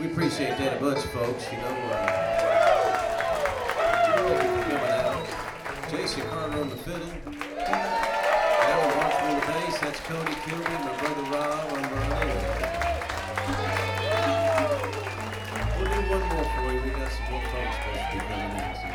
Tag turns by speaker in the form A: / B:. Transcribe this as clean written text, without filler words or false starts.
A: We appreciate that a bunch, folks. Coming out. Jason Carter on the fiddle. Alan Marshall on the bass. That's Cody Kilby. My brother Rob on violin. We'll do one more for you. We got some more folks supposed to be coming in.